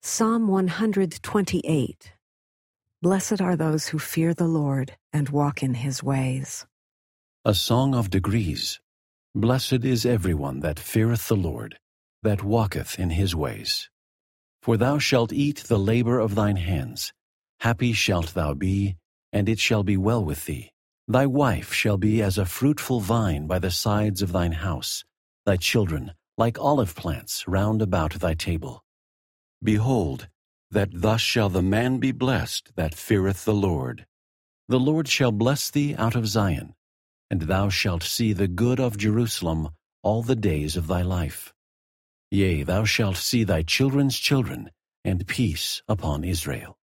Psalm 128. Blessed are those who fear the Lord and walk in his ways. A song of degrees. Blessed is everyone that feareth the Lord, that walketh in his ways. For thou shalt eat the labor of thine hands. Happy shalt thou be, and it shall be well with thee. Thy wife shall be as a fruitful vine by the sides of thine house, thy children like olive plants round about thy table. Behold, that thus shall the man be blessed that feareth the Lord. The Lord shall bless thee out of Zion, and thou shalt see the good of Jerusalem all the days of thy life. Yea, thou shalt see thy children's children, and peace upon Israel.